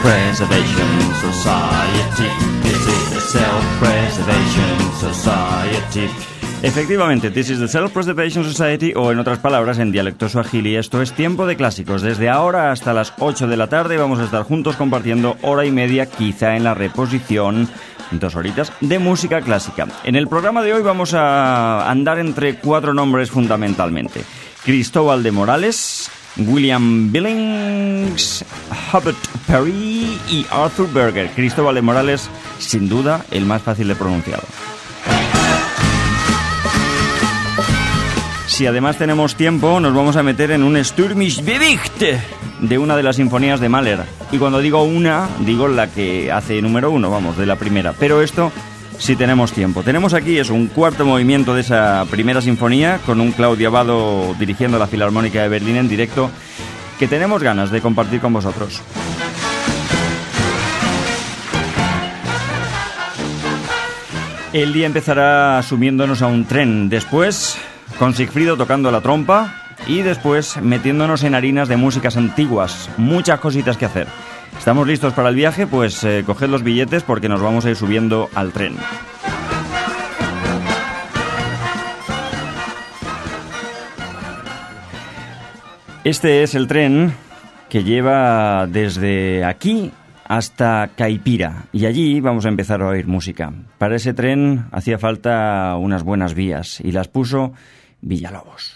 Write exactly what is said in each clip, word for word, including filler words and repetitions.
Self-Preservation Society. This is the Self-Preservation Society. Efectivamente, This is the Self-Preservation Society, o en otras palabras, en dialecto suajili, esto es Tiempo de Clásicos. Desde ahora hasta las ocho de la tarde vamos a estar juntos compartiendo hora y media, quizá en la reposición, dos horitas de música clásica. En el programa de hoy vamos a andar entre cuatro nombres fundamentalmente: Cristóbal de Morales, William Billings, Hubert Parry y Arthur Berger. Cristóbal de Morales, sin duda, el más fácil de pronunciar. Si además tenemos tiempo, nos vamos a meter en un Stürmisch Bericht de una de las sinfonías de Mahler. Y cuando digo una, digo la que hace número uno, vamos, de la primera. Pero esto, si tenemos tiempo. Tenemos aquí, es un cuarto movimiento de esa primera sinfonía, con un Claudio Abbado dirigiendo la Filarmónica de Berlín en directo, que tenemos ganas de compartir con vosotros. El día empezará subiéndonos a un tren, después con Sigfrido tocando la trompa y después metiéndonos en harinas de músicas antiguas. Muchas cositas que hacer. ¿Estamos listos para el viaje? Pues eh, coged los billetes porque nos vamos a ir subiendo al tren. Este es el tren que lleva desde aquí hasta Caipira, y allí vamos a empezar a oír música. Para ese tren hacía falta unas buenas vías y las puso Villalobos.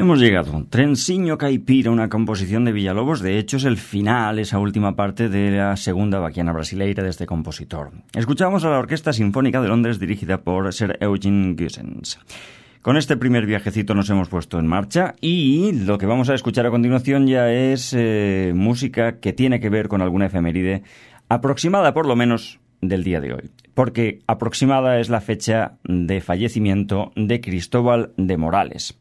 Hemos llegado. Trensiño Caipira, una composición de Villalobos. De hecho, es el final, esa última parte de la segunda baquiana brasileira de este compositor. Escuchamos a la Orquesta Sinfónica de Londres, dirigida por Sir Eugene Goossens. Con este primer viajecito nos hemos puesto en marcha y lo que vamos a escuchar a continuación ya es eh, música que tiene que ver con alguna efeméride aproximada, por lo menos, del día de hoy. Porque aproximada es la fecha de fallecimiento de Cristóbal de Morales.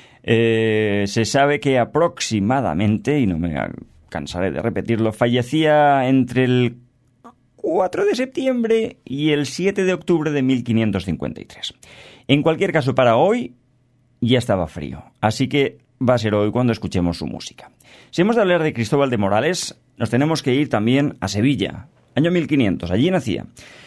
Eh, se sabe que aproximadamente, y no me cansaré de repetirlo, fallecía entre el cuatro de septiembre y el siete de octubre de mil quinientos cincuenta y tres. En cualquier caso, para hoy ya estaba frío, así que va a ser hoy cuando escuchemos su música. Si hemos de hablar de Cristóbal de Morales, nos tenemos que ir también a Sevilla, año mil quinientos, allí nacía.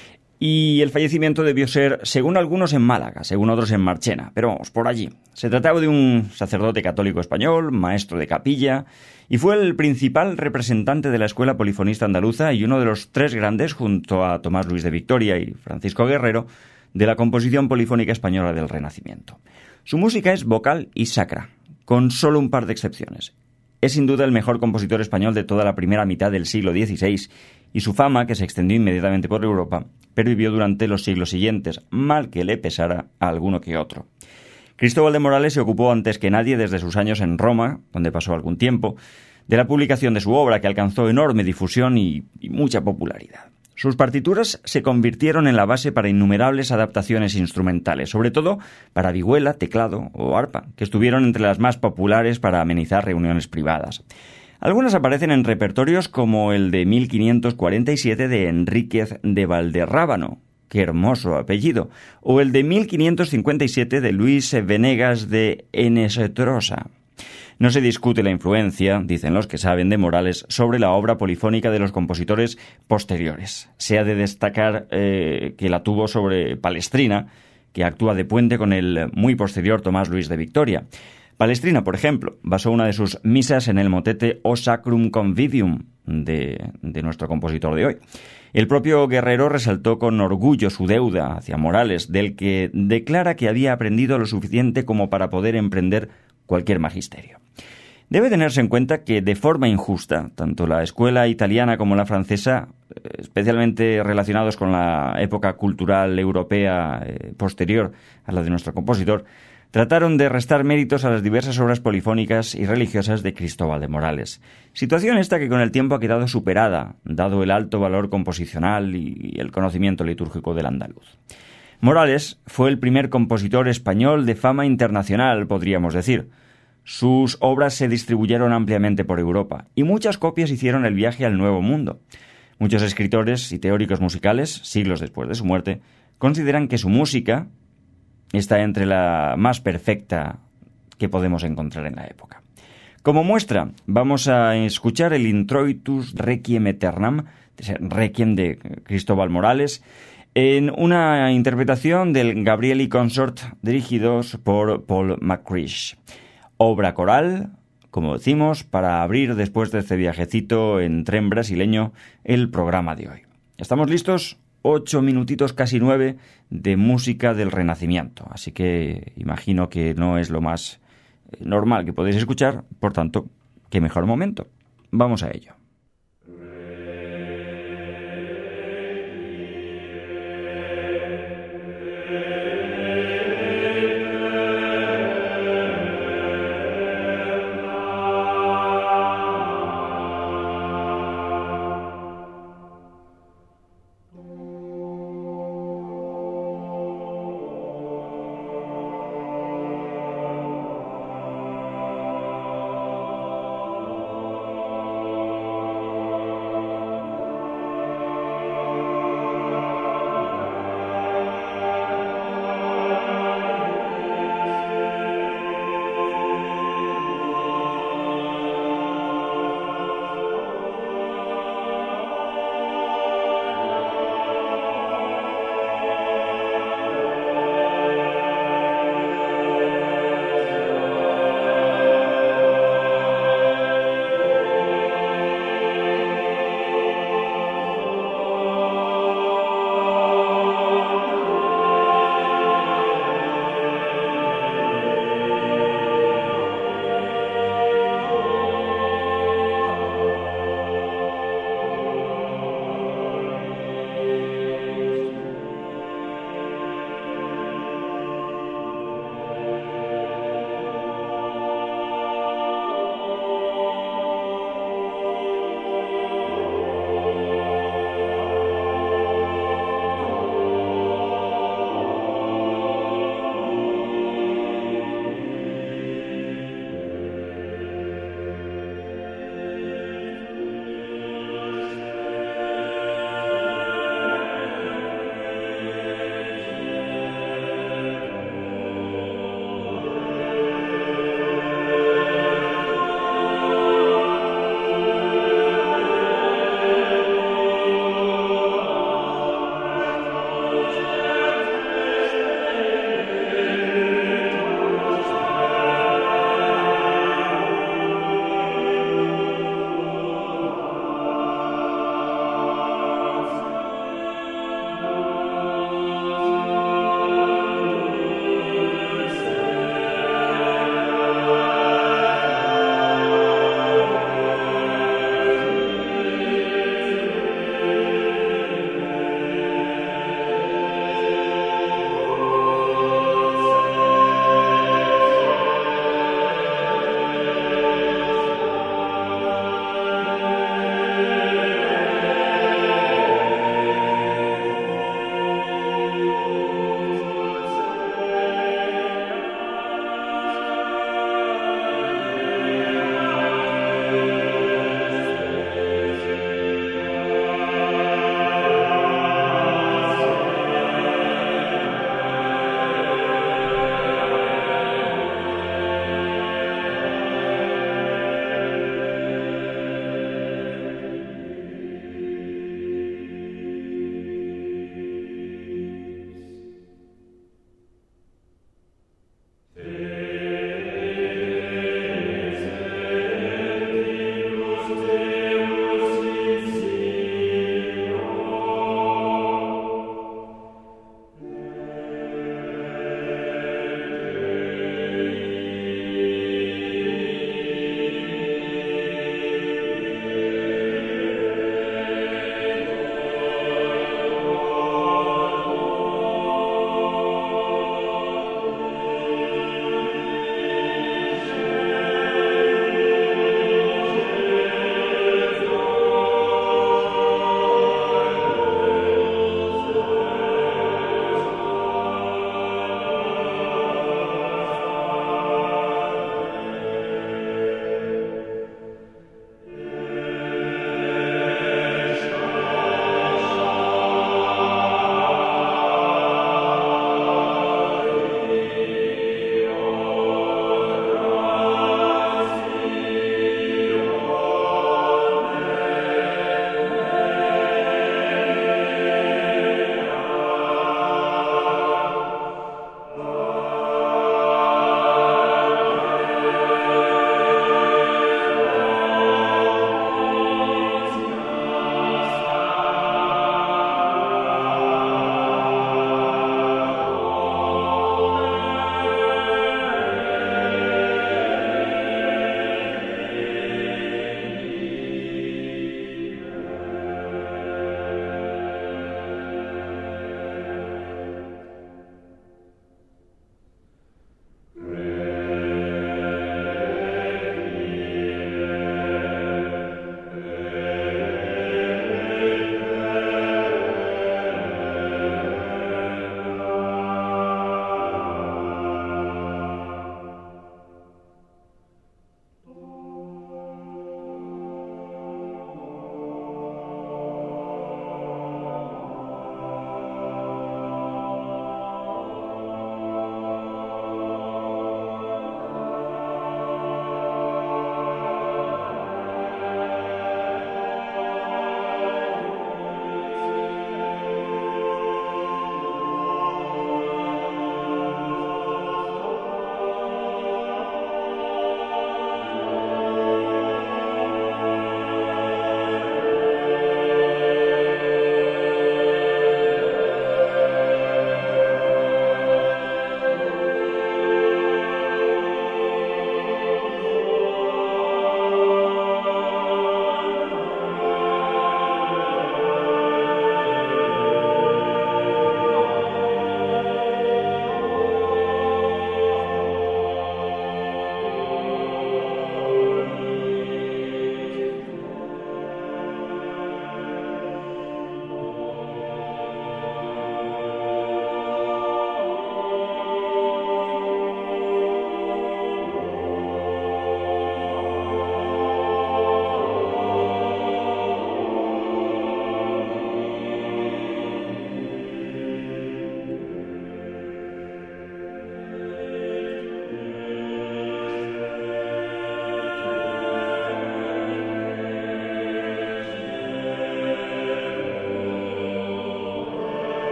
Y el fallecimiento debió ser, según algunos, en Málaga, según otros en Marchena, pero vamos, por allí. Se trataba de un sacerdote católico español, maestro de capilla, y fue el principal representante de la escuela polifonista andaluza y uno de los tres grandes, junto a Tomás Luis de Victoria y Francisco Guerrero, de la composición polifónica española del Renacimiento. Su música es vocal y sacra, con solo un par de excepciones. Es sin duda el mejor compositor español de toda la primera mitad del siglo dieciséis, y su fama, que se extendió inmediatamente por Europa, pervivió durante los siglos siguientes, mal que le pesara a alguno que otro. Cristóbal de Morales se ocupó antes que nadie desde sus años en Roma, donde pasó algún tiempo, de la publicación de su obra, que alcanzó enorme difusión y, y mucha popularidad. Sus partituras se convirtieron en la base para innumerables adaptaciones instrumentales, sobre todo para vihuela, teclado o arpa, que estuvieron entre las más populares para amenizar reuniones privadas. Algunas aparecen en repertorios como el de mil quinientos cuarenta y siete de Enríquez de Valderrábano, qué hermoso apellido, o el de mil quinientos cincuenta y siete de Luis Venegas de Enestrosa. No se discute la influencia, dicen los que saben, de Morales sobre la obra polifónica de los compositores posteriores. Se ha de destacar eh, que la tuvo sobre Palestrina, que actúa de puente con el muy posterior Tomás Luis de Victoria. Palestrina, por ejemplo, basó una de sus misas en el motete O Sacrum Convivium de, de nuestro compositor de hoy. El propio Guerrero resaltó con orgullo su deuda hacia Morales, del que declara que había aprendido lo suficiente como para poder emprender cualquier magisterio. Debe tenerse en cuenta que, de forma injusta, tanto la escuela italiana como la francesa, especialmente relacionados con la época cultural europea eh, posterior a la de nuestro compositor, trataron de restar méritos a las diversas obras polifónicas y religiosas de Cristóbal de Morales. Situación esta que con el tiempo ha quedado superada, dado el alto valor composicional y el conocimiento litúrgico del andaluz. Morales fue el primer compositor español de fama internacional, podríamos decir. Sus obras se distribuyeron ampliamente por Europa y muchas copias hicieron el viaje al Nuevo Mundo. Muchos escritores y teóricos musicales, siglos después de su muerte, consideran que su música está entre la más perfecta que podemos encontrar en la época. Como muestra, vamos a escuchar el Introitus Requiem Aeternam, Requiem de Cristóbal Morales, en una interpretación del Gabrieli Consort dirigidos por Paul McCrish. Obra coral, como decimos, para abrir después de este viajecito en tren brasileño el programa de hoy. ¿Estamos listos? Ocho minutitos, casi nueve, de música del Renacimiento. Así que imagino que no es lo más normal que podéis escuchar, por tanto, qué mejor momento. Vamos a ello.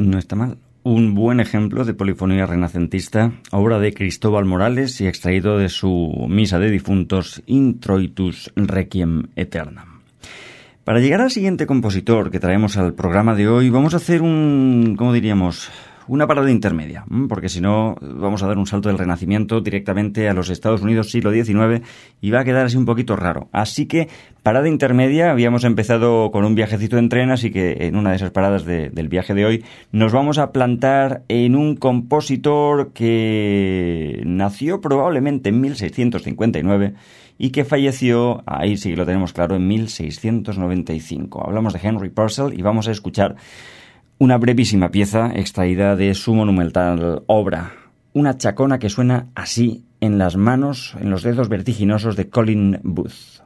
No está mal. Un buen ejemplo de polifonía renacentista, obra de Cristóbal Morales y extraído de su Misa de Difuntos, Introitus Requiem Aeternam. Para llegar al siguiente compositor que traemos al programa de hoy, vamos a hacer un, ¿cómo diríamos?, una parada intermedia, porque si no vamos a dar un salto del Renacimiento directamente a los Estados Unidos siglo diecinueve y va a quedar así un poquito raro. Así que parada intermedia, habíamos empezado con un viajecito en tren, así que en una de esas paradas de, del viaje de hoy nos vamos a plantar en un compositor que nació probablemente en mil seiscientos cincuenta y nueve y que falleció, ahí sí que lo tenemos claro, en mil seiscientos noventa y cinco. Hablamos de Henry Purcell y vamos a escuchar una brevísima pieza extraída de su monumental obra, una chacona que suena así en las manos, en los dedos vertiginosos de Colin Booth.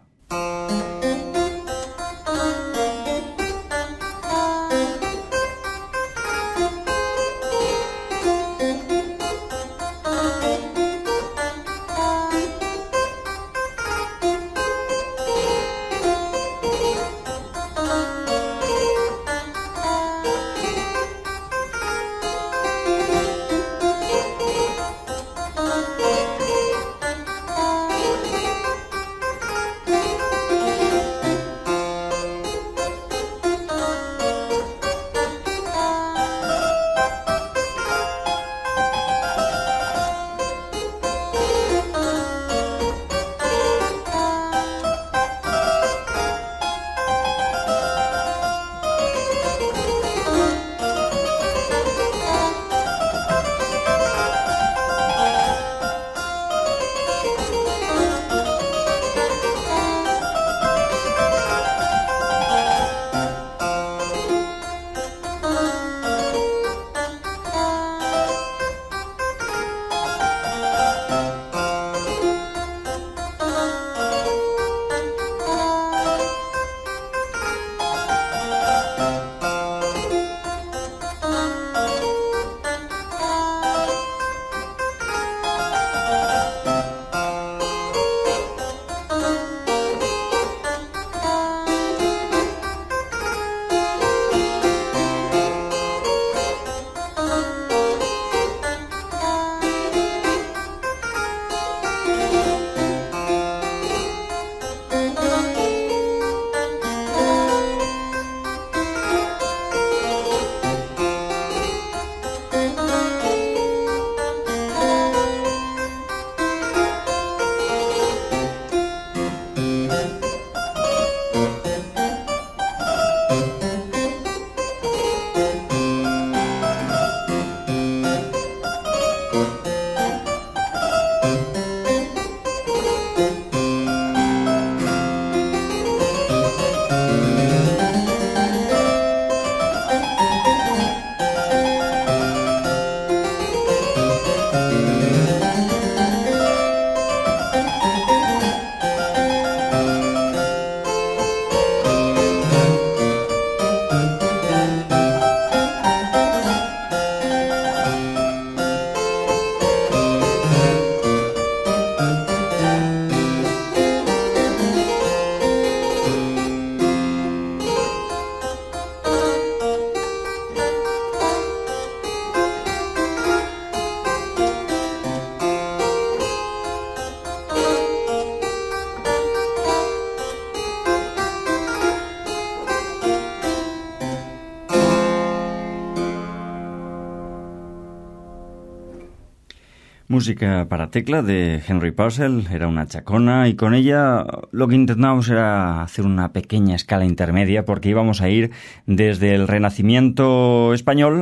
Música para tecla de Henry Purcell, era una chacona, y con ella lo que intentábamos era hacer una pequeña escala intermedia, porque íbamos a ir desde el Renacimiento español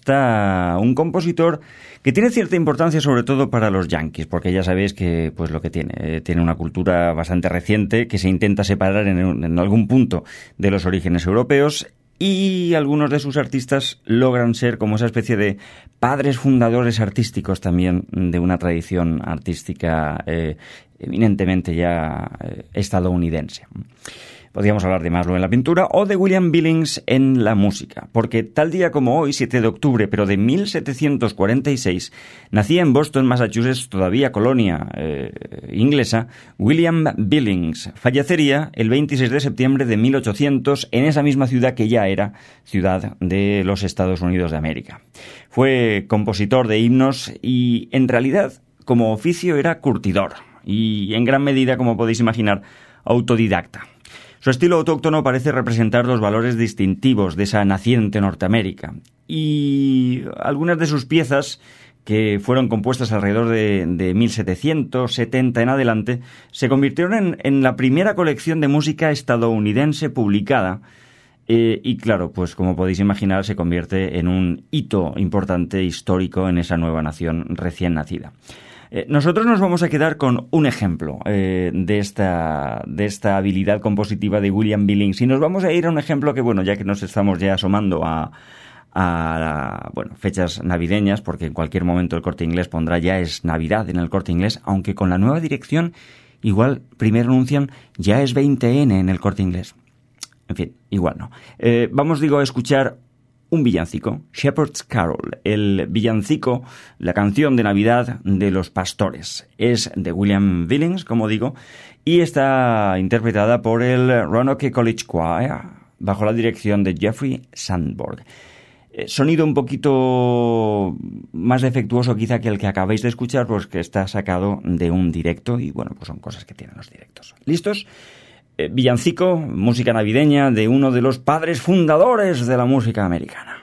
hasta un compositor que tiene cierta importancia sobre todo para los yanquis, porque ya sabéis que pues lo que tiene, eh, tiene una cultura bastante reciente que se intenta separar en, en algún punto de los orígenes europeos. Y algunos de sus artistas logran ser como esa especie de padres fundadores artísticos también de una tradición artística eh, eminentemente ya eh, estadounidense. Podríamos hablar de Maslow en la pintura o de William Billings en la música, porque tal día como hoy, siete de octubre, pero de mil setecientos cuarenta y seis, nacía en Boston, Massachusetts, todavía colonia eh, inglesa, William Billings. Fallecería el veintiséis de septiembre de mil ochocientos en esa misma ciudad que ya era ciudad de los Estados Unidos de América. Fue compositor de himnos y, en realidad, como oficio era curtidor y, en gran medida, como podéis imaginar, autodidacta. Su estilo autóctono parece representar los valores distintivos de esa naciente Norteamérica y algunas de sus piezas, que fueron compuestas alrededor de, de mil setecientos setenta en adelante, se convirtieron en, en la primera colección de música estadounidense publicada eh, y claro, pues como podéis imaginar, se convierte en un hito importante histórico en esa nueva nación recién nacida. Nosotros nos vamos a quedar con un ejemplo eh, de esta de esta habilidad compositiva de William Billings y nos vamos a ir a un ejemplo que, bueno, ya que nos estamos ya asomando a, a bueno, fechas navideñas, porque en cualquier momento el Corte Inglés pondrá ya es Navidad en el Corte Inglés, aunque con la nueva dirección igual primero anuncian ya es veinte ene en el Corte Inglés. En fin, igual no. Eh, vamos, digo, a escuchar un villancico, Shepherd's Carol, el villancico, la canción de Navidad de los pastores. Es de William Billings, como digo, y está interpretada por el Roanoke College Choir, bajo la dirección de Jeffrey Sandborg. Eh, sonido un poquito más defectuoso quizá que el que acabáis de escuchar, pues que está sacado de un directo, y bueno, pues son cosas que tienen los directos. ¿Listos? Eh, villancico, música navideña de uno de los padres fundadores de la música americana.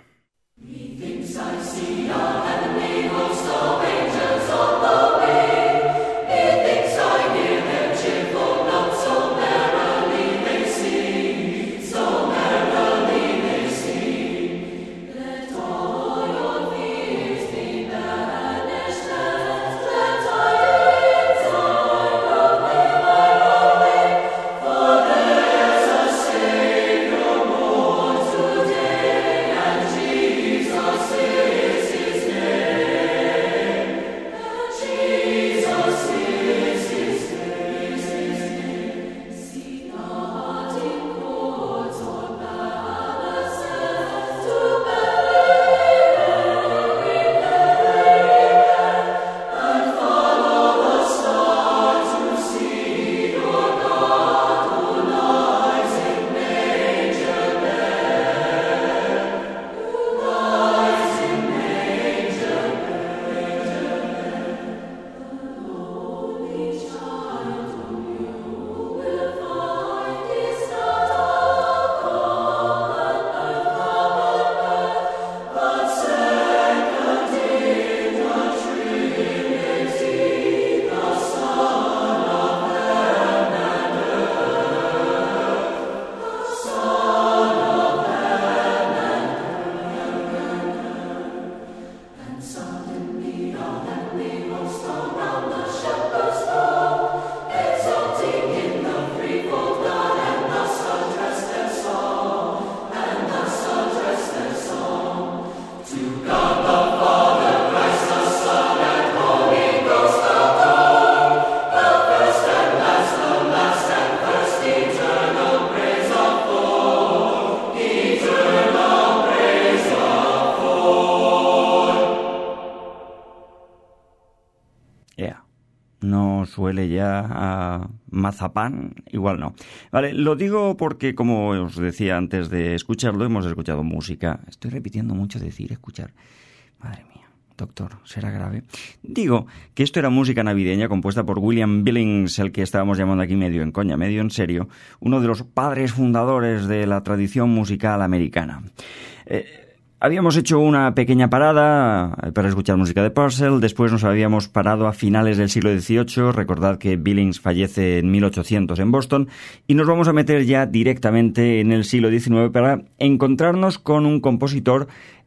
Suele ya a mazapán, igual no. Vale, lo digo porque, como os decía antes de escucharlo, hemos escuchado música. Estoy repitiendo mucho decir escuchar. Madre mía, doctor, ¿será grave? Digo que esto era música navideña compuesta por William Billings, el que estábamos llamando aquí medio en coña, medio en serio, uno de los padres fundadores de la tradición musical americana. Eh, Habíamos hecho una pequeña parada para escuchar música de Purcell, después nos habíamos parado a finales del siglo dieciocho, recordad que Billings fallece en mil ochocientos en Boston, y nos vamos a meter ya directamente en el siglo diecinueve para encontrarnos con un compositor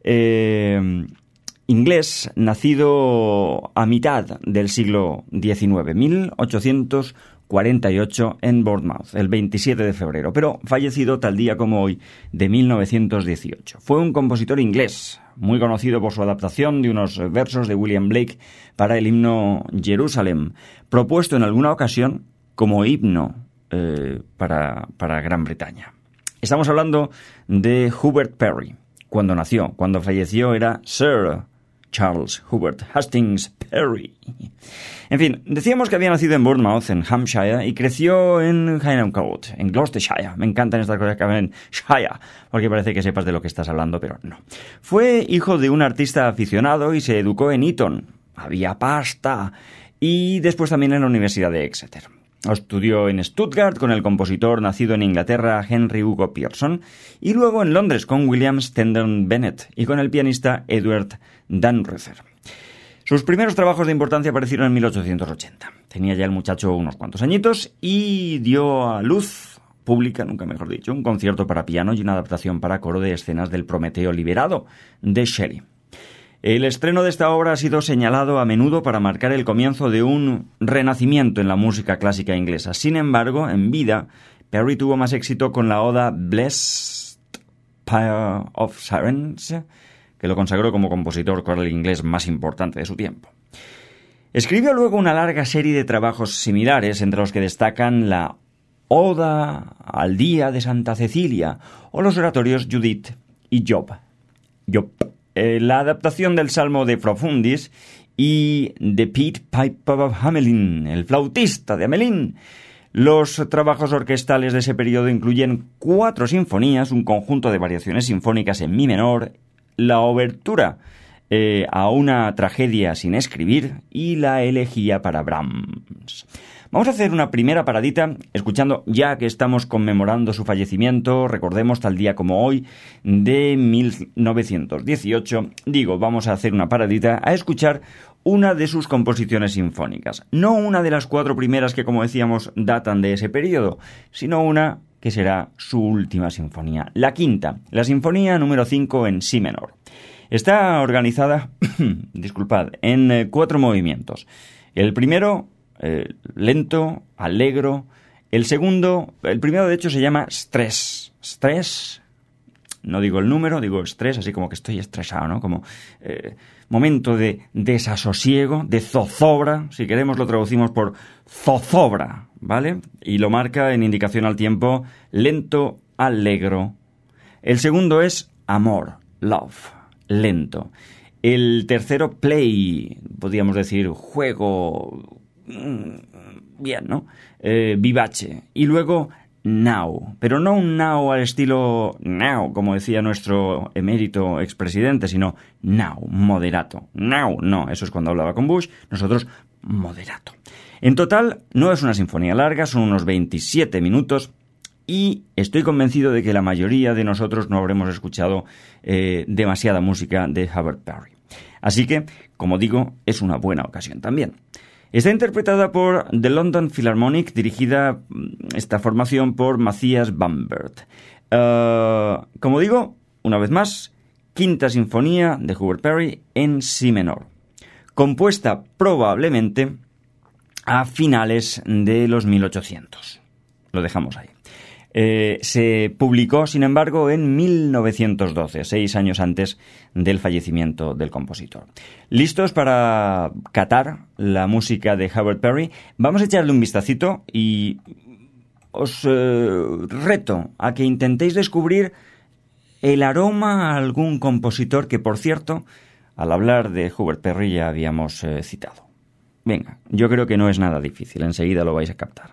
eh, inglés nacido a mitad del siglo diecinueve, mil ochocientos cuarenta y ocho en Bournemouth, el veintisiete de febrero, pero fallecido tal día como hoy de mil novecientos dieciocho. Fue un compositor inglés, muy conocido por su adaptación de unos versos de William Blake para el himno Jerusalem, propuesto en alguna ocasión como himno eh, para, para Gran Bretaña. Estamos hablando de Hubert Parry. Cuando nació, cuando falleció era Sir Charles Hubert Hastings Parry. En fin, decíamos que había nacido en Bournemouth, en Hampshire, y creció en Hingham Court, en Gloucestershire. Me encantan estas cosas que hablan en Shire, porque parece que sepas de lo que estás hablando, pero no. Fue hijo de un artista aficionado y se educó en Eton. Había pasta. Y después también en la Universidad de Exeter. Estudió en Stuttgart con el compositor nacido en Inglaterra Henry Hugo Pearson y luego en Londres con William Stendhal Bennett y con el pianista Edward Dannreuther. Sus primeros trabajos de importancia aparecieron en mil ochocientos ochenta. Tenía ya el muchacho unos cuantos añitos y dio a luz pública, nunca mejor dicho, un concierto para piano y una adaptación para coro de escenas del Prometeo liberado de Shelley. El estreno de esta obra ha sido señalado a menudo para marcar el comienzo de un renacimiento en la música clásica inglesa. Sin embargo, en vida, Parry tuvo más éxito con la oda Blessed Pair of Sirens, que lo consagró como compositor coral inglés más importante de su tiempo. Escribió luego una larga serie de trabajos similares, entre los que destacan la Oda al Día de Santa Cecilia o los oratorios Judith y Job. Job. Eh, la adaptación del Salmo de Profundis y The Pied Piper of Hamelin, el flautista de Hamelin. Los trabajos orquestales de ese periodo incluyen cuatro sinfonías, un conjunto de variaciones sinfónicas en mi menor, la obertura eh, a una tragedia sin escribir y la elegía para Brahms. Vamos a hacer una primera paradita, escuchando, ya que estamos conmemorando su fallecimiento, recordemos tal día como hoy, de mil novecientos dieciocho, digo, vamos a hacer una paradita a escuchar una de sus composiciones sinfónicas. No una de las cuatro primeras que, como decíamos, datan de ese periodo, sino una que será su última sinfonía, la quinta, la sinfonía número cinco en si menor. Está organizada, disculpad, en eh, cuatro movimientos. El primero... Eh, lento, alegro. El segundo, el primero de hecho se llama Stress. Stress, no digo el número, digo estrés, así como que estoy estresado, ¿no? Como eh, momento de desasosiego, de zozobra, si queremos lo traducimos por zozobra, ¿vale? Y lo marca en indicación al tiempo lento, alegro. El segundo es amor, love, lento. El tercero, play, podríamos decir juego, bien, ¿no? Eh, vivace. Y luego now, pero no un now al estilo now, como decía nuestro emérito expresidente, sino now, moderato. Now, no, eso es cuando hablaba con Bush, nosotros moderato. En total, no es una sinfonía larga, son unos veintisiete minutos y estoy convencido de que la mayoría de nosotros no habremos escuchado eh, demasiada música de Hubert Parry. Así que, como digo, es una buena ocasión también. Está interpretada por The London Philharmonic, dirigida esta formación por Matthias Bamberg. Uh, como digo, una vez más, quinta sinfonía de Hubert Parry en si menor, compuesta probablemente a finales de los mil ochocientos. Lo dejamos ahí. Eh, se publicó, sin embargo, en mil novecientos doce, seis años antes del fallecimiento del compositor. ¿Listos para catar la música de Hubert Parry? Vamos a echarle un vistacito y os eh, reto a que intentéis descubrir el aroma a algún compositor que, por cierto, al hablar de Hubert Parry ya habíamos eh, citado. Venga, yo creo que no es nada difícil, enseguida lo vais a captar.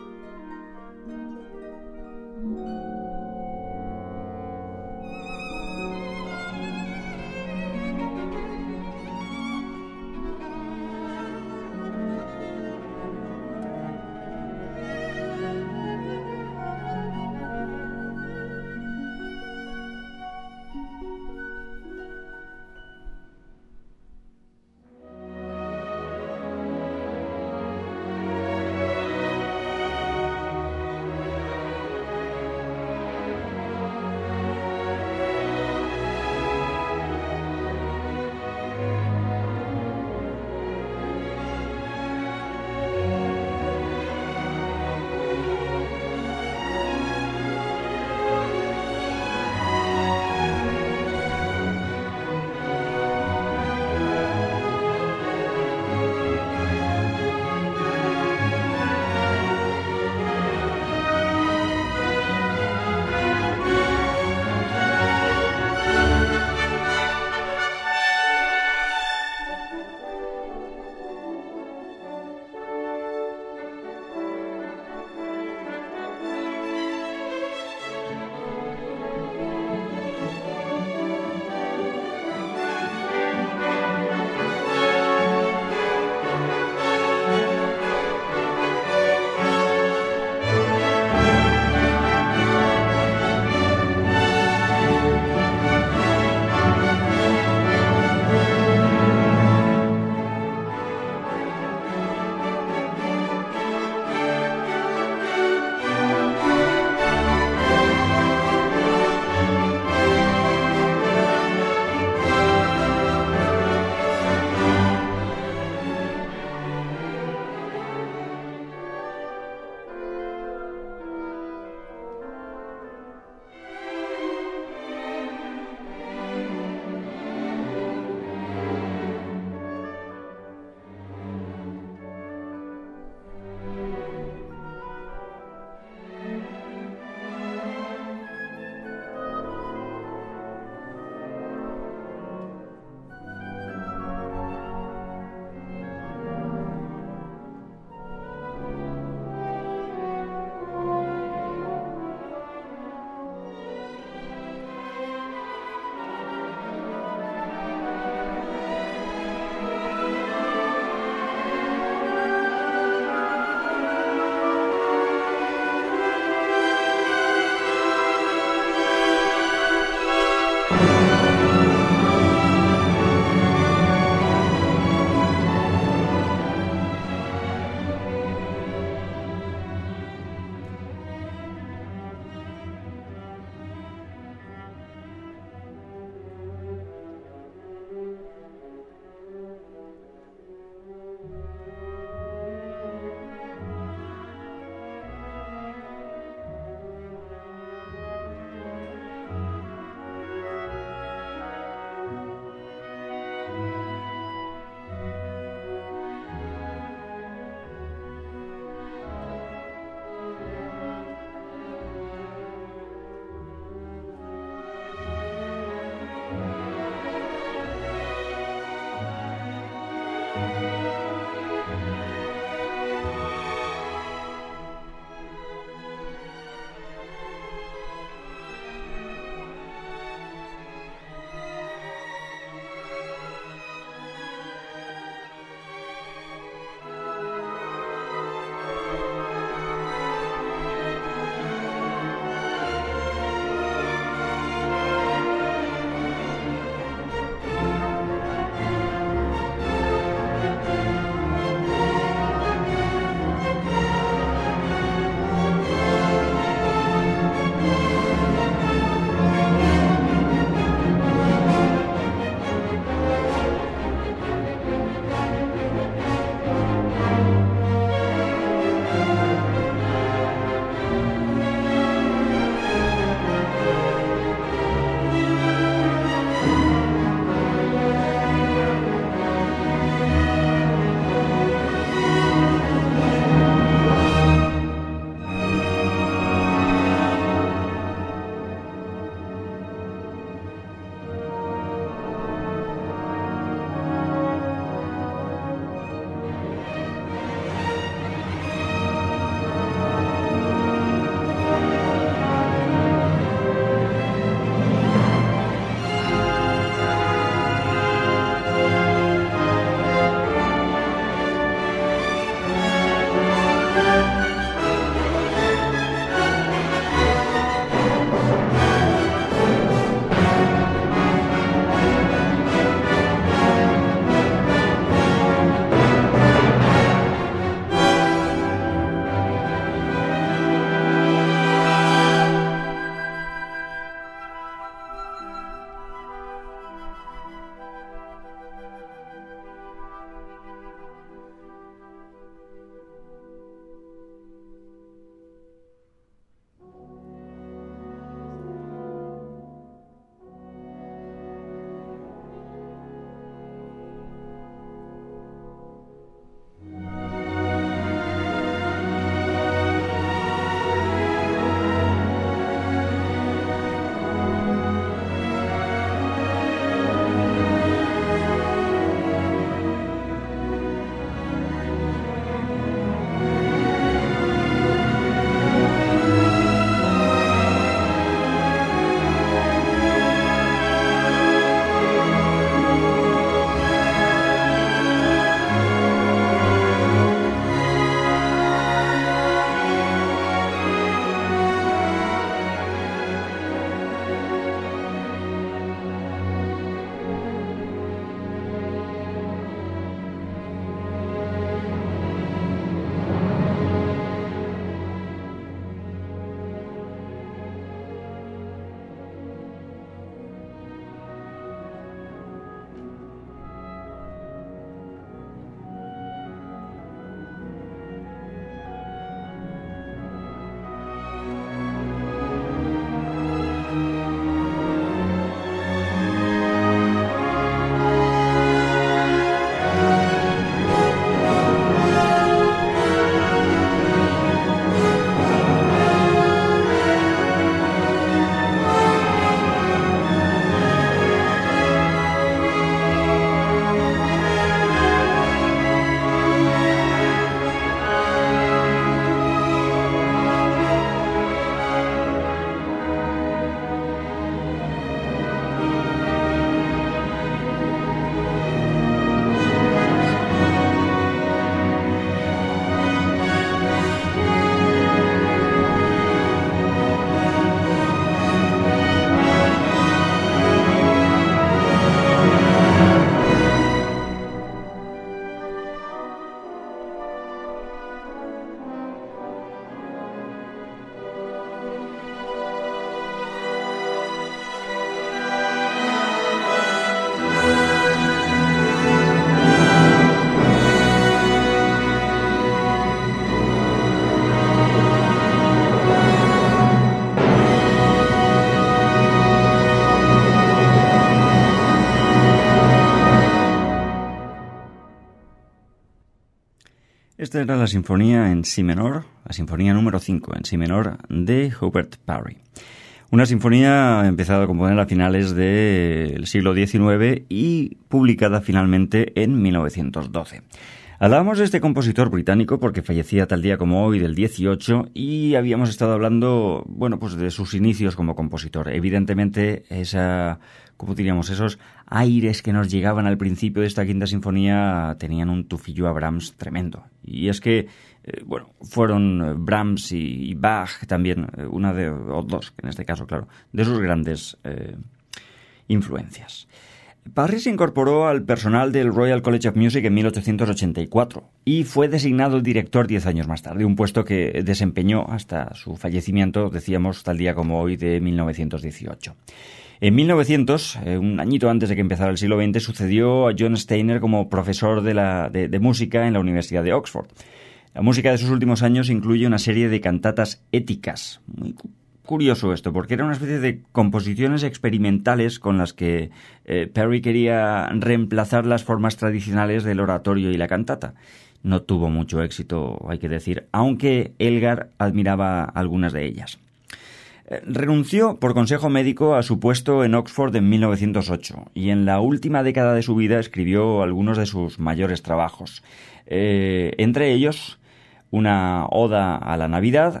Esta era la sinfonía en si menor, la sinfonía número cinco en si menor de Hubert Parry. Una sinfonía empezada a componer a finales del siglo diecinueve y publicada finalmente en mil novecientos doce. Hablábamos de este compositor británico porque fallecía tal día como hoy del dieciocho y habíamos estado hablando, bueno, pues de sus inicios como compositor. Evidentemente, esa, ¿cómo diríamos? Esos aires que nos llegaban al principio de esta quinta sinfonía tenían un tufillo a Brahms tremendo. Y es que, eh, bueno, fueron Brahms y, y Bach también, una de, o dos, en este caso, claro, de sus grandes eh, influencias. Parry se incorporó al personal del Royal College of Music en mil ochocientos ochenta y cuatro y fue designado director diez años más tarde, un puesto que desempeñó hasta su fallecimiento, decíamos, tal día como hoy, de mil novecientos dieciocho. En mil novecientos, eh, un añito antes de que empezara el siglo veinte, sucedió a John Steiner como profesor de, la, de, de música en la Universidad de Oxford. La música de sus últimos años incluye una serie de cantatas éticas, muy curioso esto, porque era una especie de composiciones experimentales con las que eh, Parry quería reemplazar las formas tradicionales del oratorio y la cantata. No tuvo mucho éxito, hay que decir, aunque Elgar admiraba algunas de ellas. Eh, renunció por consejo médico a su puesto en Oxford en mil novecientos ocho y en la última década de su vida escribió algunos de sus mayores trabajos. Eh, entre ellos, una oda a la Navidad,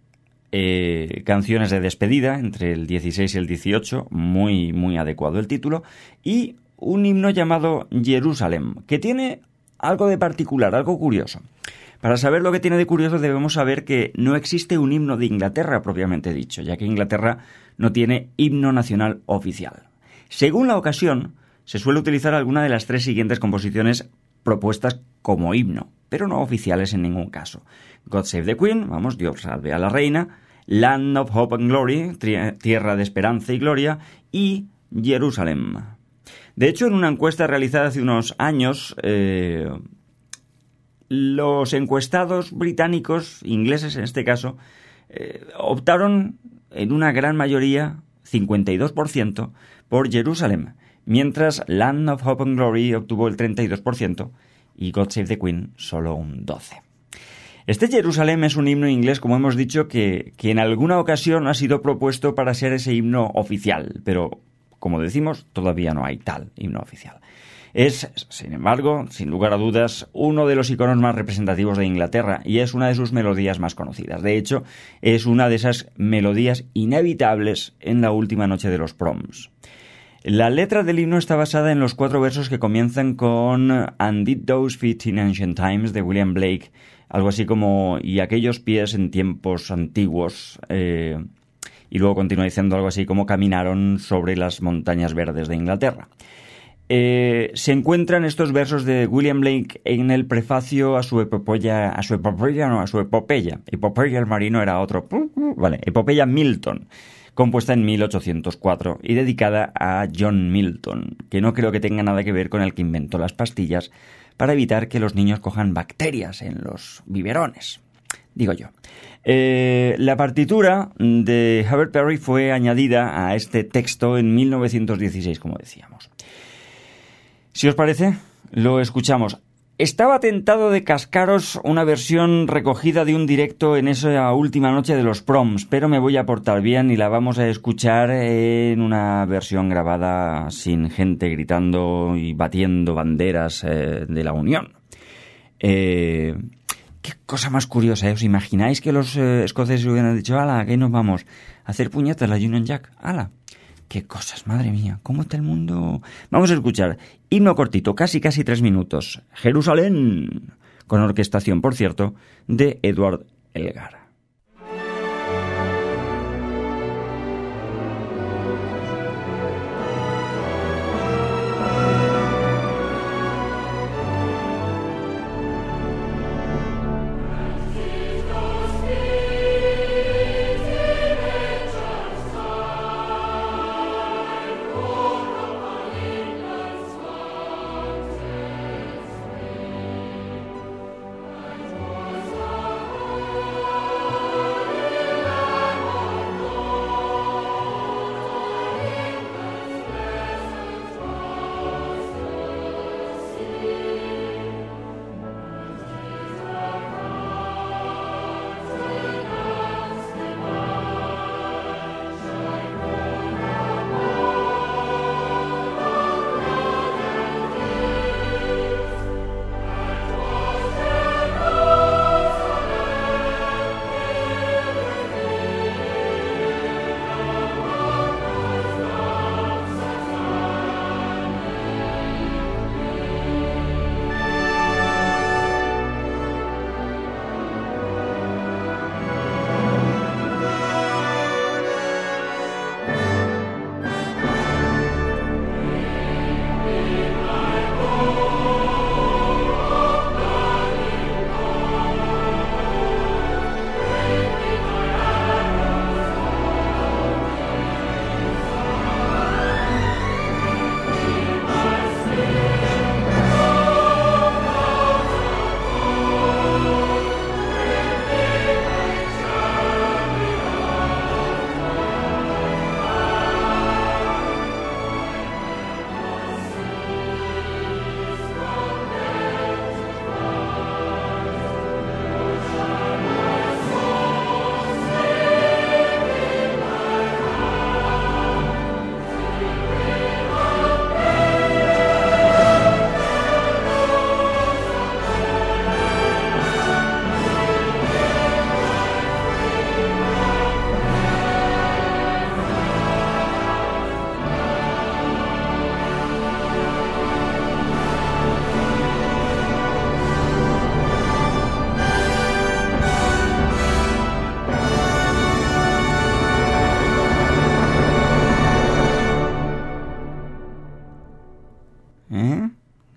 Eh, canciones de despedida entre el dieciséis y el dieciocho, muy, muy adecuado el título, y un himno llamado Jerusalem, que tiene algo de particular, algo curioso. Para saber lo que tiene de curioso debemos saber que no existe un himno de Inglaterra propiamente dicho, ya que Inglaterra no tiene himno nacional oficial. Según la ocasión, se suele utilizar alguna de las tres siguientes composiciones propuestas como himno, pero no oficiales en ningún caso. God Save the Queen, vamos, Dios salve a la reina, Land of Hope and Glory, Tierra de Esperanza y Gloria, y Jerusalem. De hecho, en una encuesta realizada hace unos años, eh, los encuestados británicos, ingleses en este caso, eh, optaron en una gran mayoría, cincuenta y dos por ciento, por Jerusalem, mientras Land of Hope and Glory obtuvo el treinta y dos por ciento y God Save the Queen solo un doce por ciento. Este Jerusalem es un himno inglés, como hemos dicho, que, que en alguna ocasión ha sido propuesto para ser ese himno oficial, pero, como decimos, todavía no hay tal himno oficial. Es, sin embargo, sin lugar a dudas, uno de los iconos más representativos de Inglaterra y es una de sus melodías más conocidas. De hecho, es una de esas melodías inevitables en la última noche de los proms. La letra del himno está basada en los cuatro versos que comienzan con And did those feet in ancient times de William Blake, algo así como y aquellos pies en tiempos antiguos, eh, y luego continúa diciendo algo así como caminaron sobre las montañas verdes de Inglaterra. Eh, se encuentran estos versos de William Blake en el prefacio a su epopeya, a su epopeya, no, a su epopeya, epopeya el marino era otro, vale, epopeya Milton, compuesta en mil ochocientos cuatro y dedicada a John Milton, que no creo que tenga nada que ver con el que inventó las pastillas para evitar que los niños cojan bacterias en los biberones, digo yo. Eh, la partitura de Hubert Parry fue añadida a este texto en mil novecientos dieciséis, como decíamos. Si os parece, lo escuchamos. Estaba tentado de cascaros una versión recogida de un directo en esa última noche de los proms, pero me voy a portar bien y la vamos a escuchar en una versión grabada sin gente gritando y batiendo banderas eh, de la Unión. Eh, qué cosa más curiosa, ¿eh? ¿Os imagináis que los eh, escoceses hubieran dicho, ala, que nos vamos a hacer puñetas la Union Jack? Ala. ¡Qué cosas, madre mía! ¿Cómo está el mundo? Vamos a escuchar himno cortito, casi casi tres minutos. Jerusalén, con orquestación, por cierto, de Edward Elgar. Oh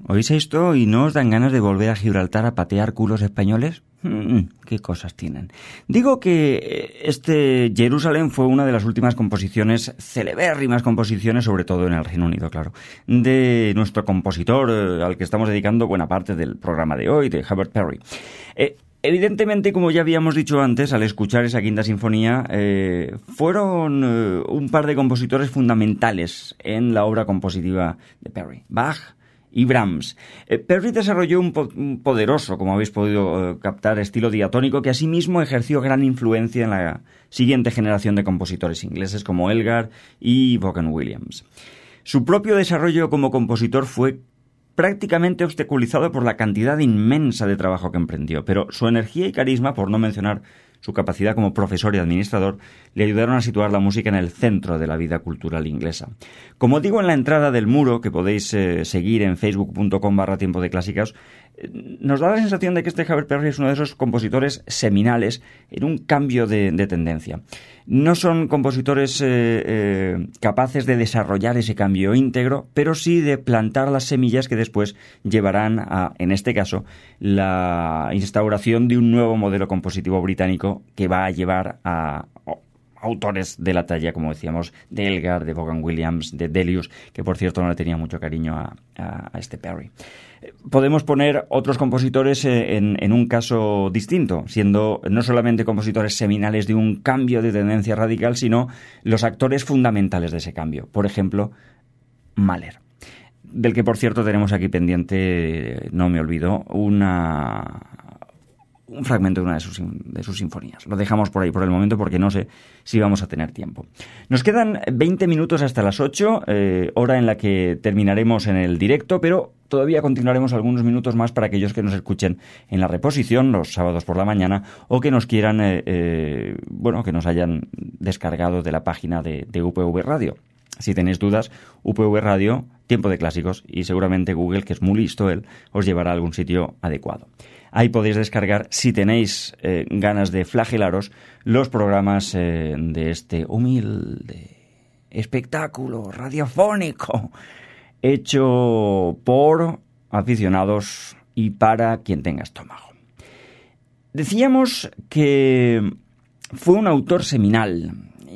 ¿Oís esto y no os dan ganas de volver a Gibraltar a patear culos españoles? Mm, ¿Qué cosas tienen? Digo que este Jerusalem fue una de las últimas composiciones, celebérrimas composiciones, sobre todo en el Reino Unido, claro, de nuestro compositor, eh, al que estamos dedicando buena parte del programa de hoy, de Hubert Parry. Eh, Evidentemente, como ya habíamos dicho antes, al escuchar esa quinta sinfonía, eh, fueron eh, un par de compositores fundamentales en la obra compositiva de Parry. Bach y Brahms. Eh, Parry desarrolló un, po- un poderoso, como habéis podido eh, captar, estilo diatónico que asimismo ejerció gran influencia en la siguiente generación de compositores ingleses como Elgar y Vaughan Williams. Su propio desarrollo como compositor fue prácticamente obstaculizado por la cantidad inmensa de trabajo que emprendió, pero su energía y carisma, por no mencionar su capacidad como profesor y administrador, le ayudaron a situar la música en el centro de la vida cultural inglesa. Como digo en la entrada del muro, que podéis eh, seguir en facebook punto com barra tiempo de clásicos, eh, nos da la sensación de que este Hubert Parry es uno de esos compositores seminales en un cambio de, de tendencia. No son compositores eh, eh, capaces de desarrollar ese cambio íntegro, pero sí de plantar las semillas que después llevarán a, en este caso, la instauración de un nuevo modelo compositivo británico que va a llevar a autores de la talla, como decíamos, de Elgar, de Vaughan Williams, de Delius, que por cierto no le tenía mucho cariño a, a, a este Parry. Podemos poner otros compositores en, en un caso distinto, siendo no solamente compositores seminales de un cambio de tendencia radical, sino los actores fundamentales de ese cambio. Por ejemplo, Mahler, del que por cierto tenemos aquí pendiente, no me olvido, una... un fragmento de una de sus, de sus sinfonías. Lo dejamos por ahí por el momento porque no sé si vamos a tener tiempo. Nos quedan veinte minutos hasta las ocho, eh, hora en la que terminaremos en el directo, pero todavía continuaremos algunos minutos más para aquellos que nos escuchen en la reposición los sábados por la mañana o que nos quieran, eh, eh, bueno, que nos hayan descargado de la página de, de U P V Radio. Si tenéis dudas, U P V Radio, Tiempo de Clásicos, y seguramente Google, que es muy listo él, os llevará a algún sitio adecuado. Ahí podéis descargar, si tenéis eh, ganas de flagelaros, los programas eh, de este humilde espectáculo radiofónico hecho por aficionados y para quien tenga estómago. Decíamos que fue un autor seminal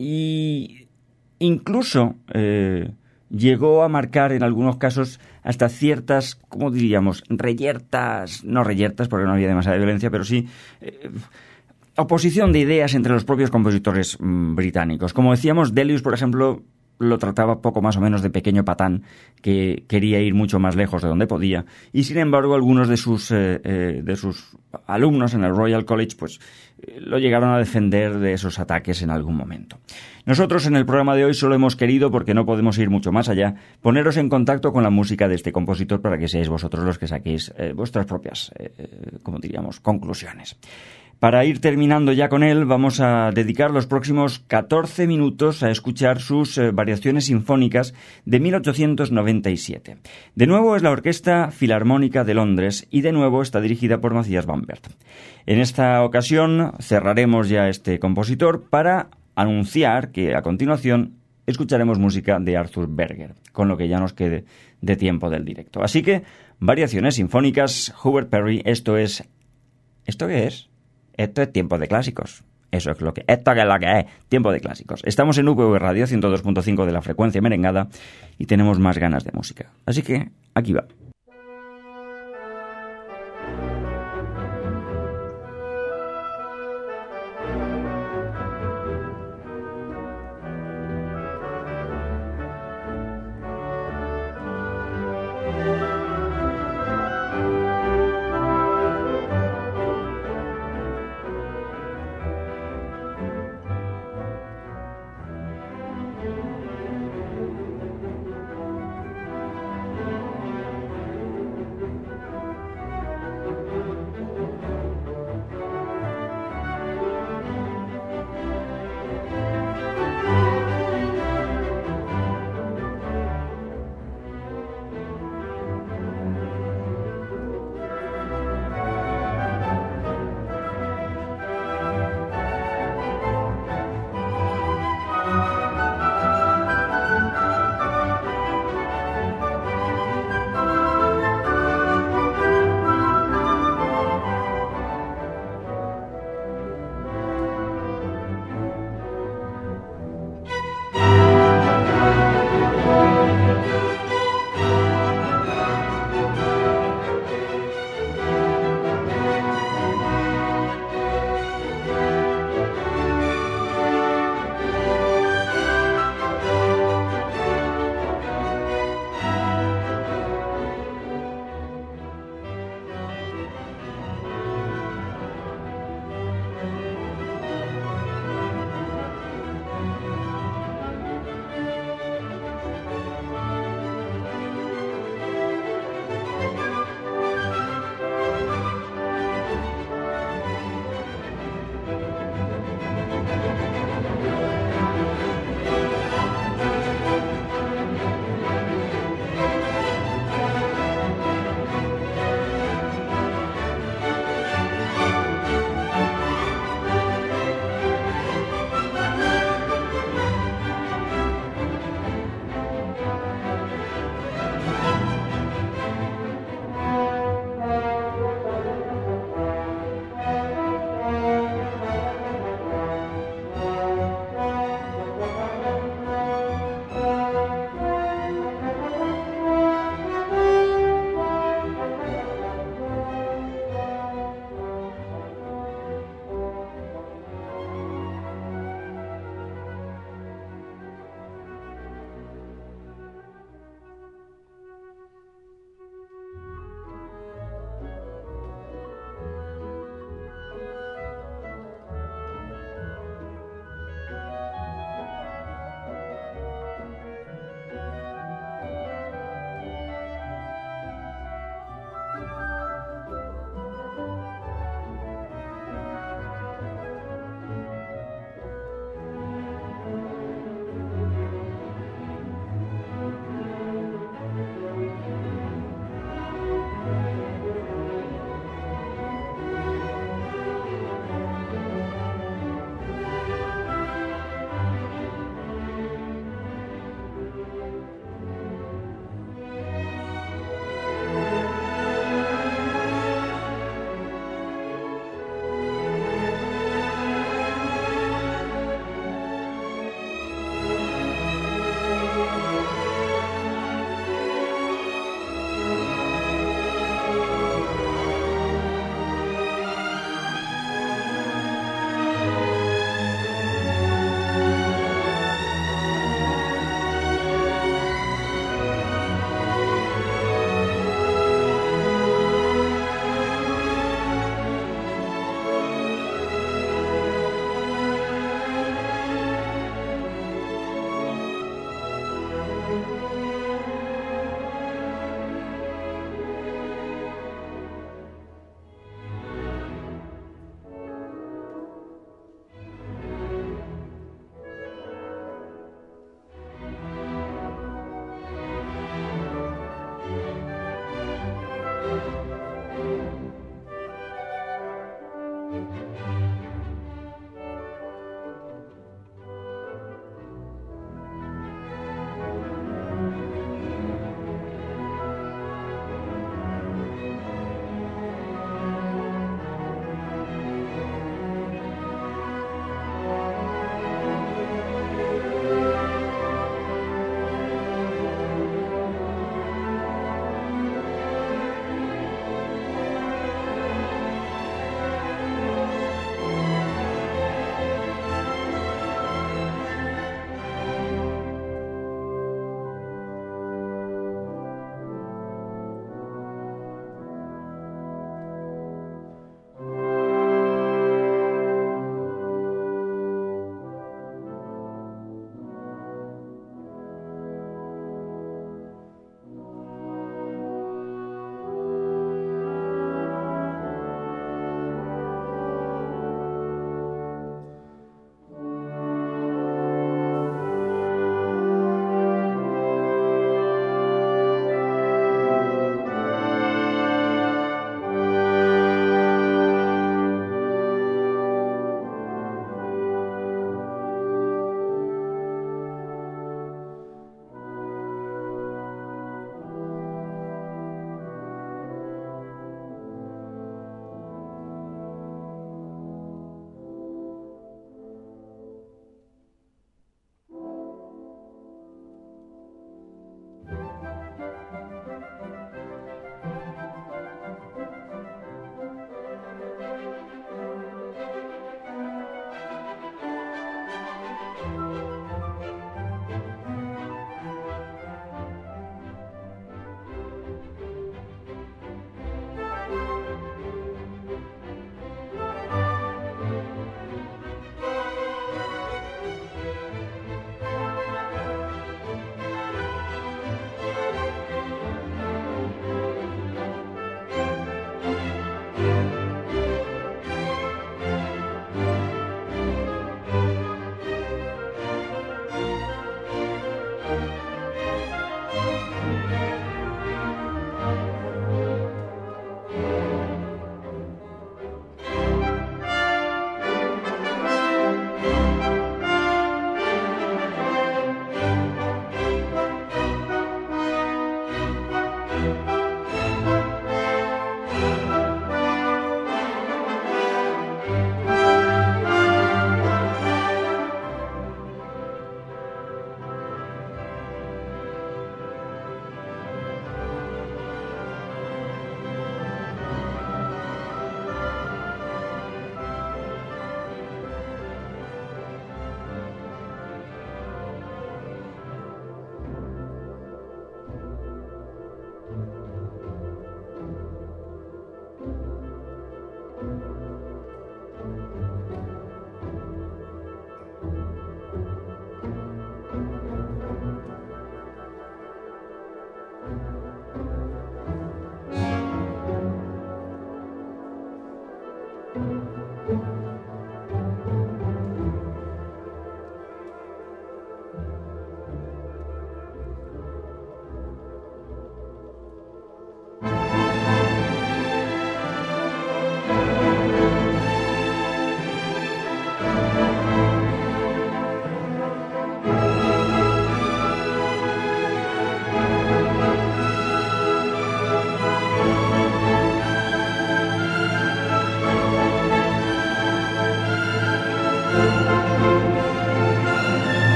y incluso eh, llegó a marcar en algunos casos hasta ciertas, ¿cómo diríamos?, reyertas, no reyertas porque no había demasiada violencia, pero sí eh, oposición de ideas entre los propios compositores mmm, británicos. Como decíamos, Delius, por ejemplo, lo trataba poco más o menos de pequeño patán que quería ir mucho más lejos de donde podía, y sin embargo algunos de sus eh, eh, de sus alumnos en el Royal College pues eh, lo llegaron a defender de esos ataques en algún momento. Nosotros en el programa de hoy solo hemos querido, porque no podemos ir mucho más allá, poneros en contacto con la música de este compositor para que seáis vosotros los que saquéis eh, vuestras propias, eh, como diríamos, conclusiones. Para ir terminando ya con él, vamos a dedicar los próximos catorce minutos a escuchar sus eh, variaciones sinfónicas de mil ochocientos noventa y siete. De nuevo es la Orquesta Filarmónica de Londres y de nuevo está dirigida por Matthias Bamberg. En esta ocasión cerraremos ya este compositor para anunciar que a continuación escucharemos música de Arthur Berger, con lo que ya nos quede de tiempo del directo. Así que, variaciones sinfónicas, Hubert Parry, esto es... ¿Esto qué es? Esto es Tiempo de Clásicos. Eso es lo que... Esto que es lo que es. Tiempo de Clásicos. Estamos en U P V Radio ciento dos punto cinco de la frecuencia merengada y tenemos más ganas de música. Así que, aquí va.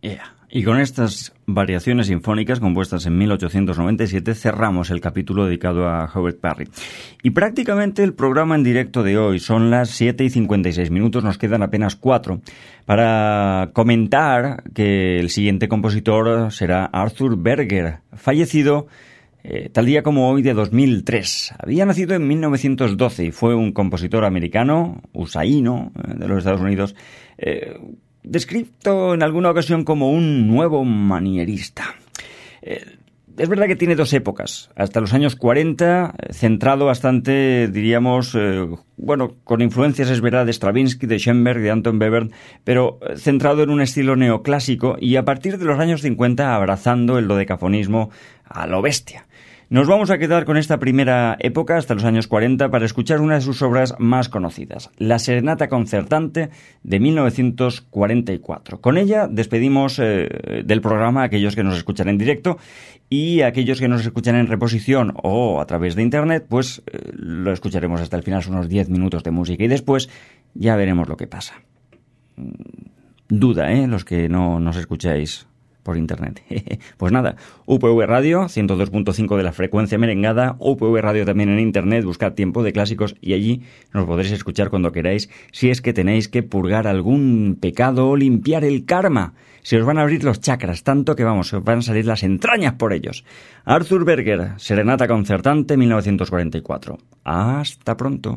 Yeah. Y con estas variaciones sinfónicas compuestas en mil ochocientos noventa y siete cerramos el capítulo dedicado a Howard Parry. Y prácticamente el programa en directo de hoy son las siete y cincuenta y seis minutos, nos quedan apenas cuatro para comentar que el siguiente compositor será Arthur Berger, fallecido eh, tal día como hoy de dos mil tres. Había nacido en mil novecientos doce y fue un compositor americano, usaíno, eh, de los Estados Unidos, eh, descrito en alguna ocasión como un nuevo manierista. Eh, es verdad que tiene dos épocas. Hasta los años cuarenta, centrado bastante, diríamos, eh, bueno, con influencias, es verdad, de Stravinsky, de Schoenberg, de Anton Webern, pero centrado en un estilo neoclásico, y a partir de los años cincuenta abrazando el dodecafonismo a lo bestia. Nos vamos a quedar con esta primera época, hasta los años cuarenta, para escuchar una de sus obras más conocidas, la Serenata Concertante de mil novecientos cuarenta y cuatro. Con ella despedimos eh, del programa a aquellos que nos escuchan en directo, y a aquellos que nos escuchan en reposición o a través de internet, pues eh, lo escucharemos hasta el final, son unos diez minutos de música, y después ya veremos lo que pasa. Duda, ¿eh? Los que no nos escucháis por internet. Pues nada, U P V Radio, ciento dos punto cinco de la frecuencia merengada, U P V Radio también en internet, buscad Tiempo de Clásicos y allí nos podréis escuchar cuando queráis, si es que tenéis que purgar algún pecado o limpiar el karma. Se os van a abrir los chakras, tanto que vamos, se os van a salir las entrañas por ellos. Arthur Berger, Serenata Concertante, mil novecientos cuarenta y cuatro. Hasta pronto.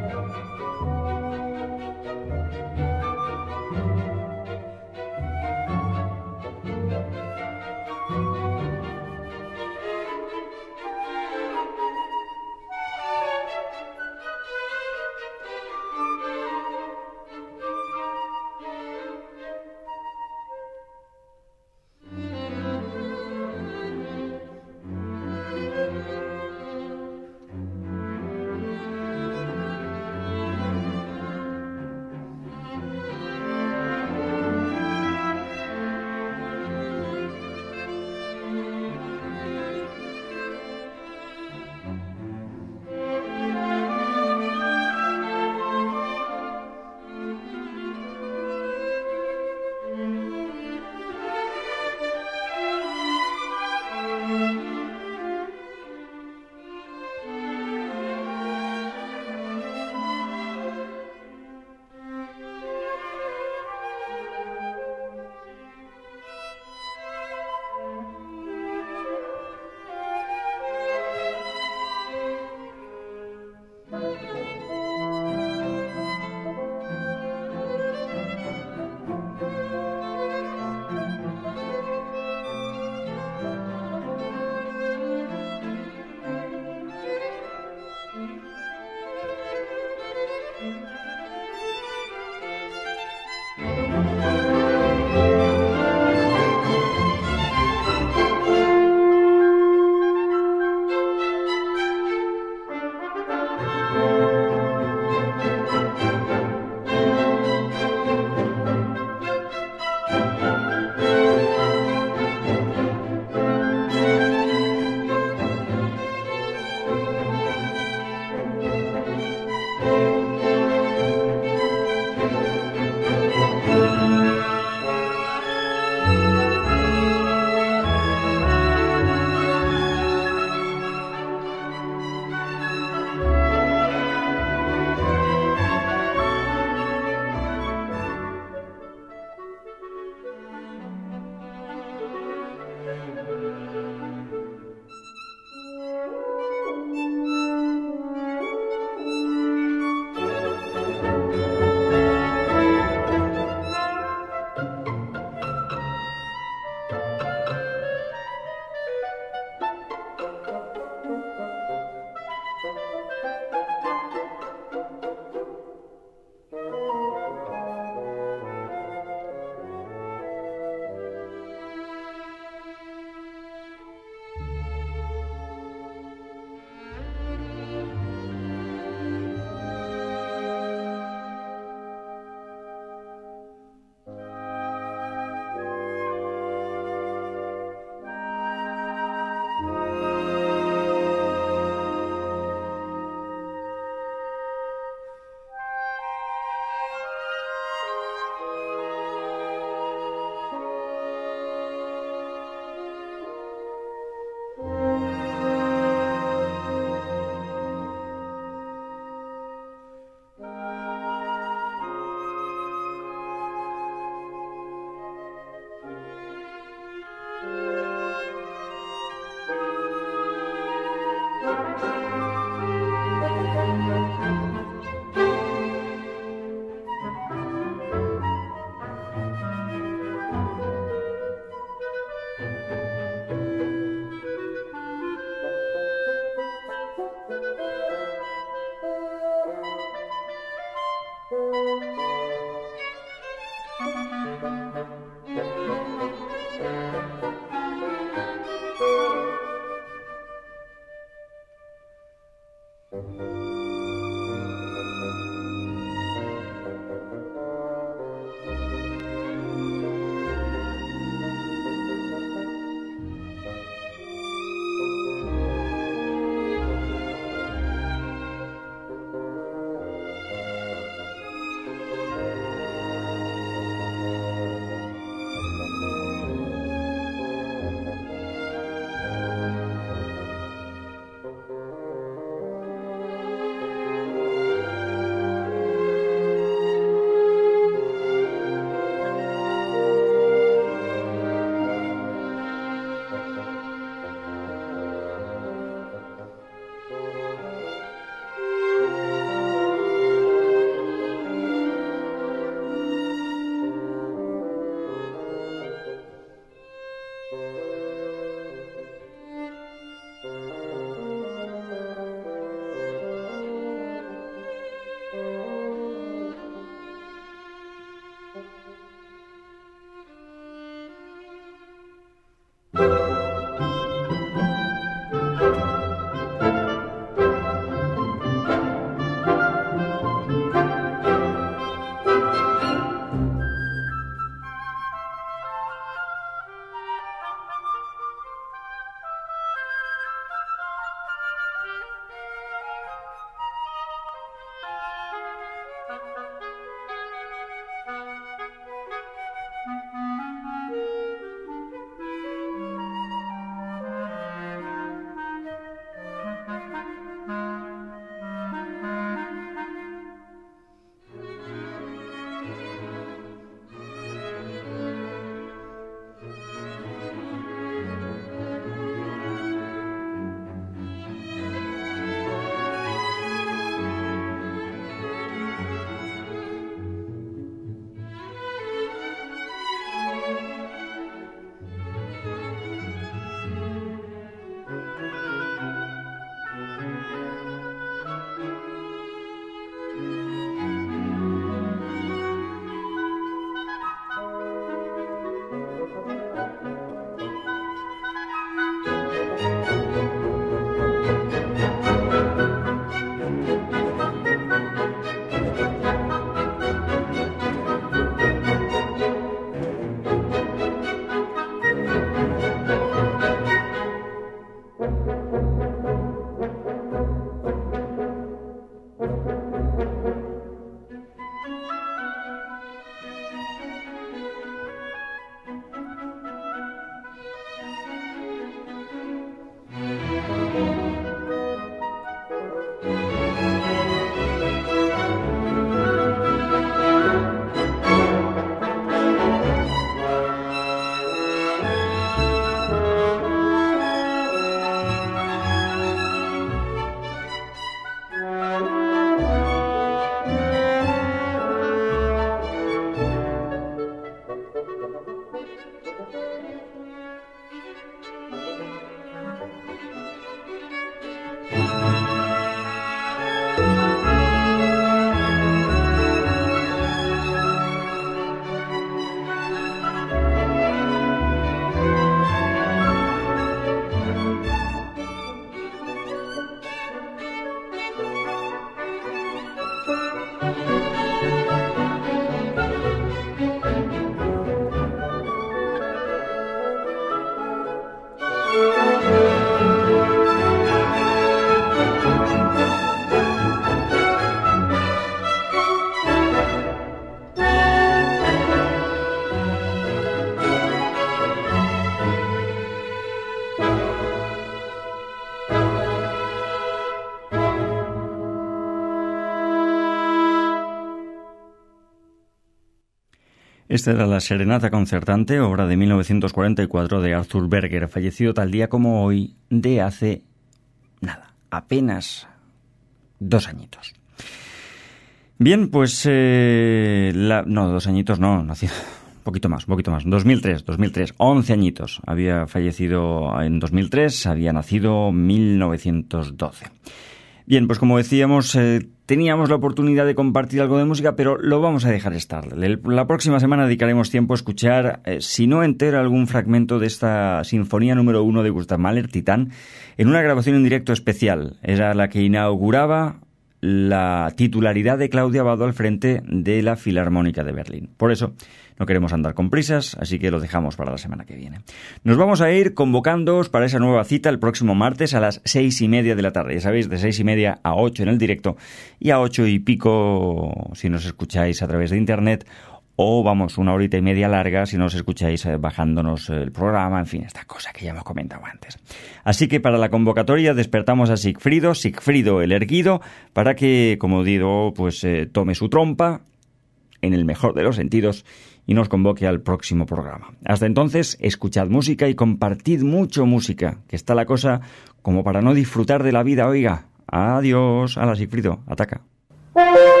Esta era la Serenata Concertante, obra de mil novecientos cuarenta y cuatro de Arthur Berger, fallecido tal día como hoy de hace, nada, apenas dos añitos. Bien, pues, eh, la, no, dos añitos no, nació, un poquito más, un poquito más, dos mil tres, dos mil tres, once añitos. Había fallecido en dos mil tres, había nacido en mil novecientos doce. Bien, pues como decíamos, eh, teníamos la oportunidad de compartir algo de música, pero lo vamos a dejar estar. La próxima semana dedicaremos tiempo a escuchar, eh, si no entero, algún fragmento de esta Sinfonía número uno de Gustav Mahler, Titán, en una grabación en directo especial. Era la que inauguraba la titularidad de Claudia Abbado al frente de la Filarmónica de Berlín. Por eso no queremos andar con prisas, así que lo dejamos para la semana que viene. Nos vamos a ir convocándoos para esa nueva cita el próximo martes a las seis y media de la tarde. Ya sabéis, de seis y media a ocho en el directo y a ocho y pico si nos escucháis a través de internet, o vamos, una horita y media larga si nos escucháis bajándonos el programa, en fin, esta cosa que ya hemos comentado antes. Así que para la convocatoria despertamos a Sigfrido, Sigfrido el erguido, para que, como digo, pues eh, tome su trompa, en el mejor de los sentidos, y nos convoque al próximo programa. Hasta entonces, escuchad música y compartid mucho música, que está la cosa como para no disfrutar de la vida, oiga. Adiós. Hala, Sigfrido, ataca.